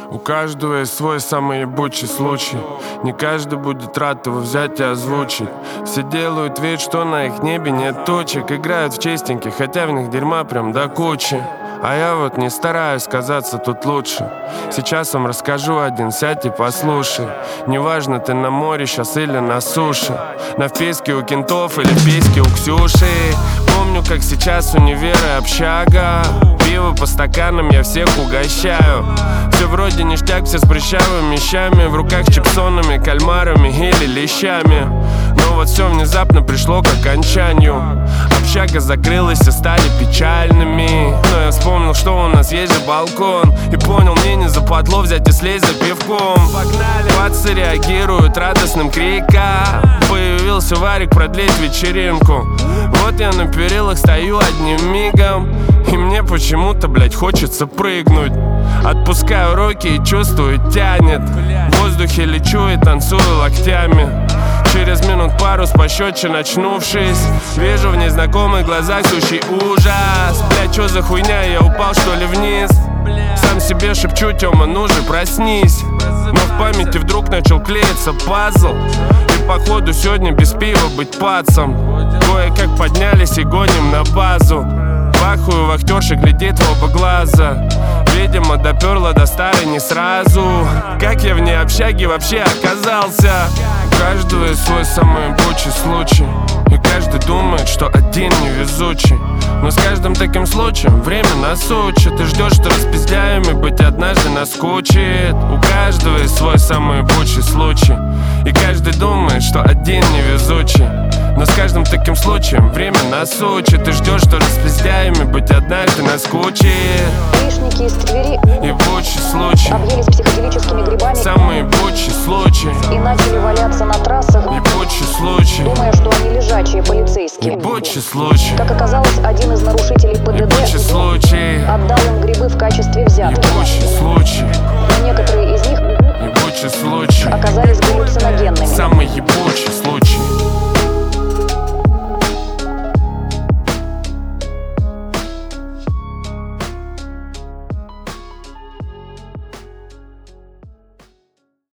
У каждого есть свой самый ебучий случай. Не каждый будет рад его взять и озвучить. Все делают вид, что на их небе нет точек. Играют в чистеньких, хотя в них дерьма прям до кучи. А я вот не стараюсь казаться тут лучше. Сейчас вам расскажу один, сядь и послушай. Неважно, ты на море сейчас или на суше, на вписке у кентов или в письке у Ксюши. Помню, как сейчас универ и общага. Пиво по стаканам я всех угощаю. Все вроде ништяк, все с прыщавыми щами. В руках чипсонами, кальмарами или лещами. Но вот все внезапно пришло к окончанию. Общага закрылась, все стали печальными. Но я вспомнил, что у нас есть же балкон, и понял, мне не западло взять и слезть за пивком. Погнали! Пацы реагируют радостным криком. Появился Варик продлить вечеринку. Вот я на перилах стою одним мигом, и мне почему-то, блять, хочется прыгнуть. Отпускаю руки и чувствую, тянет. В воздухе лечу и танцую локтями. Через минут пару с пощечин очнувшись, вижу в незнакомых глазах сущий ужас. Блять, чё за хуйня, я упал что ли вниз? Сам себе шепчу, Тёма, ну же проснись. Но в памяти вдруг начал клеиться пазл, и походу сегодня без пива быть пацом. Кое-как поднялись и гоним на базу. Бахую, вахтерша глядит в оба глаза. Видимо, доперла до старой не сразу. Как я вне общаги вообще оказался? У каждого есть свой самый ебучий случай, и каждый думает, что один невезучий. Но с каждым таким случаем время нас учит. Ты ждешь, что распиздяем, и быть однажды наскучит. У каждого есть свой самый ебучий случай, и каждый думает, что один невезучий. Но с каждым таким случаем время нас учит. Ты ждешь, что распиздяем, и быть однажды наскучит. Гаишники из Твери ебучий случай, объелись психоделическими грибами, самый ебучий случай, и начали валяться на трассах, ебучий случай, думая, что они лежачие полицейские. ебучий случай, Как оказалось, один из нарушителей ПДД ебучий случай, отдал им грибы в качестве взятки. ебучий случай.